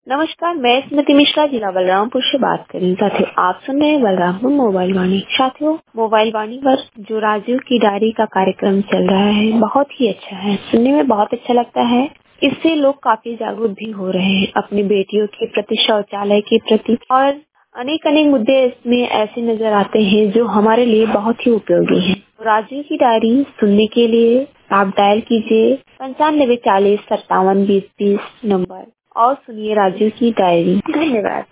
नमस्कार, मैं स्मृति मिश्रा जिला बलरामपुर से बात कर रही हूँ। साथियों, आप सुन रहे हैं बलरामपुर मोबाइल वाणी। साथियों, मोबाइल वाणी पर जो राजीव की डायरी का कार्यक्रम चल रहा है बहुत ही अच्छा है, सुनने में बहुत अच्छा लगता है। इससे लोग काफी जागरूक भी हो रहे हैं अपनी बेटियों के प्रति, शौचालय के प्रति, और अनेक मुद्दे इसमें ऐसे नजर आते हैं जो हमारे लिए बहुत ही उपयोगी हैं। राजीव की डायरी सुनने के लिए आप डायल कीजिए 9540572020 नंबर और सुनिए राजीव की डायरी। धन्यवाद।